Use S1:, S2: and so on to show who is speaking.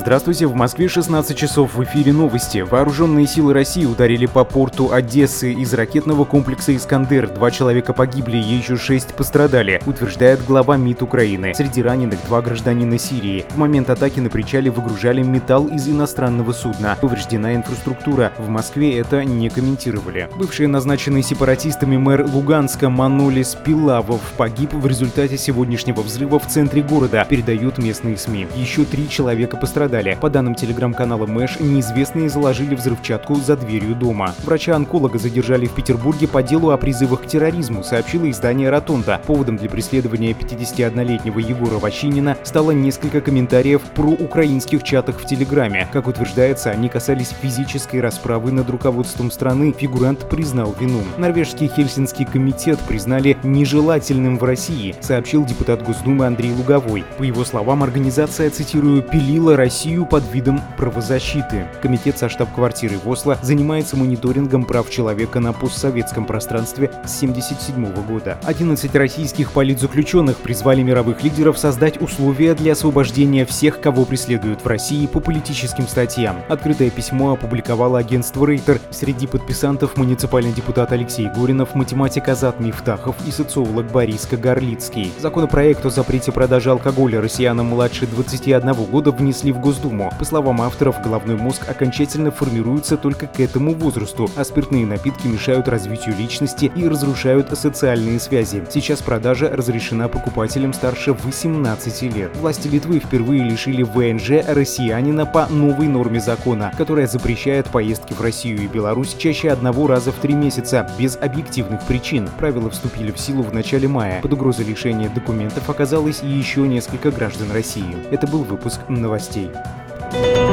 S1: Здравствуйте, в Москве 16 часов, в эфире новости. Вооруженные силы России ударили по порту Одессы из ракетного комплекса «Искандер». 2 человека погибли, еще 6 пострадали, утверждает глава МИД Украины. Среди раненых 2 гражданина Сирии. В момент атаки на причале выгружали металл из иностранного судна. Повреждена инфраструктура. В Москве это не комментировали. Бывший назначенный сепаратистами мэр Луганска Манолис Пилавов погиб в результате сегодняшнего взрыва в центре города, передают местные СМИ. Еще 3 человека пострадали. По данным телеграм-канала Мэш, неизвестные заложили взрывчатку за дверью дома. Врача-онколога задержали в Петербурге по делу о призывах к терроризму, сообщило издание «Ротонда». Поводом для преследования 51-летнего Егора Ващинина стало несколько комментариев про украинских чатах в Телеграме. Как утверждается, они касались физической расправы над руководством страны. Фигурант признал вину. Норвежский Хельсинский комитет признали нежелательным в России, сообщил депутат Госдумы Андрей Луговой. По его словам, организация, цитирую, «пилила Россию под видом правозащиты». Комитет со штаб-квартиры в Осло занимается мониторингом прав человека на постсоветском пространстве с 1977 года. 11 российских политзаключенных призвали мировых лидеров создать условия для освобождения всех, кого преследуют в России по политическим статьям. Открытое письмо опубликовало агентство Рейтер. Среди подписантов муниципальный депутат Алексей Горинов, математик Азат Мифтахов и социолог Борис Кагарлицкий. Законопроект о запрете продажи алкоголя россиянам младше 21 года внесли в Госдуму. По словам авторов, головной мозг окончательно формируется только к этому возрасту, а спиртные напитки мешают развитию личности и разрушают социальные связи. Сейчас продажа разрешена покупателям старше 18 лет. Власти Литвы впервые лишили ВНЖ россиянина по новой норме закона, которая запрещает поездки в Россию и Беларусь чаще 1 раза в 3 месяца без объективных причин. Правила вступили в силу в начале мая. Под угрозой лишения документов оказалось и еще несколько граждан России. Это был выпуск новостей.